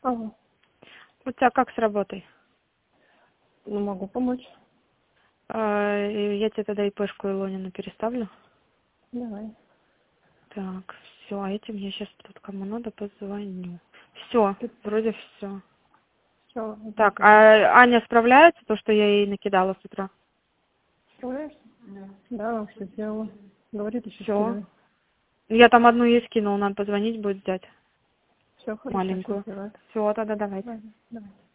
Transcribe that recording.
Ага. У тебя как с работой? Ну, могу помочь. Я тебе тогда ИПшку Илонину переставлю. Давай. Так, все, а этим я сейчас тут кому надо позвоню. Все, вроде все. Все. Так, а Аня справляется, то, что я ей накидала с утра? Справляешься? Да. Да, все сделала. Говорит, еще Все. скидывай. Я там одну ей скинула, надо позвонить будет взять. Все хорошо, все Маленькую. сделает. Все, тогда давайте. Давай.